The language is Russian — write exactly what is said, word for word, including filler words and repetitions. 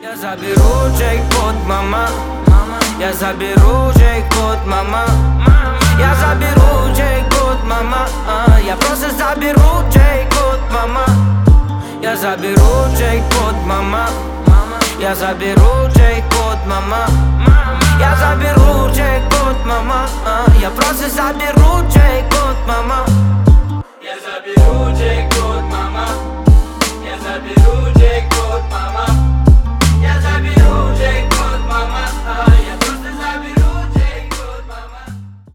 Я заберу джекпот, мама. Я заберу джекпот, мама. Я заберу джекпот, мама. Я просто заберу джекпот, мама. Я заберу джекпот, мама. Я заберу джекпот, мама. Я заберу джекпот, мама. Я просто заберу джекпот, мама. Я заберу джекпот.